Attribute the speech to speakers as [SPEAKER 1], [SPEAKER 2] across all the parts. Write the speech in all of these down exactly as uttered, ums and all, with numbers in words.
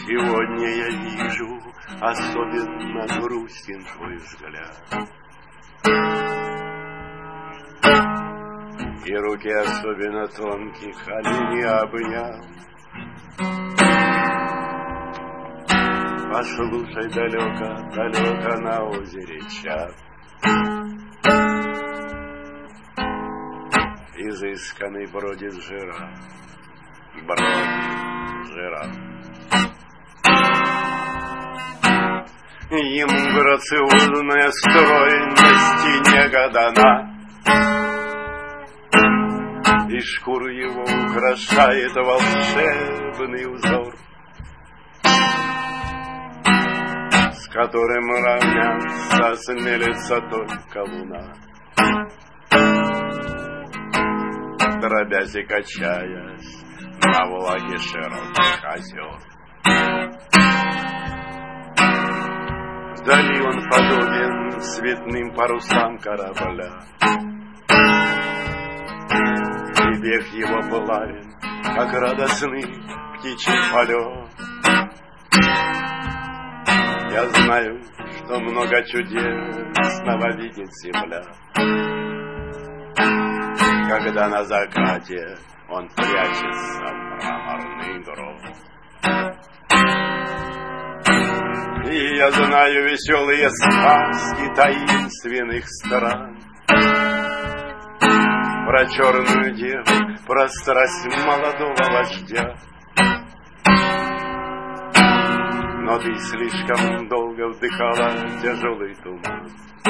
[SPEAKER 1] Сегодня я вижу особенно грустен твой взгляд, и руки особенно тонких колени обнял. Послушай, далеко, далеко на озере час, изысканный бродит жираф, бродит жираф. Ему грациозная стройность не годана, и шкуру его украшает волшебный узор, с которым равняться осмелится только луна, дробясь и качаясь на влаге широких озер. Вдали он подобен цветным парусам корабля, и бег его плавен, как радостный птичий полет. Я знаю, что много чудесного видит земля, когда на закате он прячется в мраморный гроб. И я знаю веселые сказки таинственных стран, про черную деву, про страсть молодого вождя. Но ты слишком долго вдыхала тяжелый туман,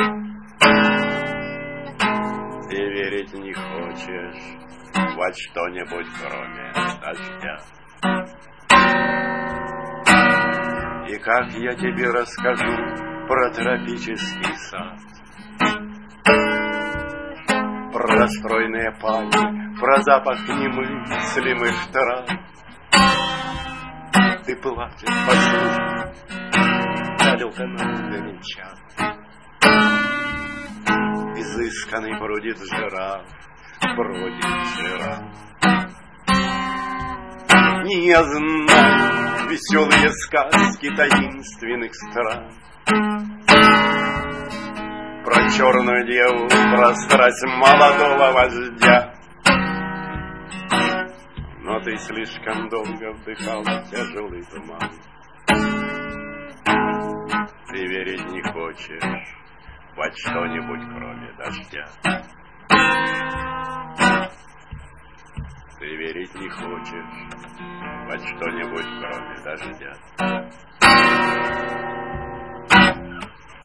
[SPEAKER 1] и верить не хочешь во что-нибудь, кроме дождя. И как я тебе расскажу про тропический сад, про стройные пальмы, про запах немыслимых трав. Ты плачешь, послушай, далеко на величав. Изысканный бродит жираф, бродит жираф. Не я знаю веселые сказки таинственных стран, про черную деву, про страсть молодого вождя. Но ты слишком долго вдыхала тяжелый туман, ты верить не хочешь во что-нибудь, кроме дождя. Ты верить не хочешь во что-нибудь, кроме дождя.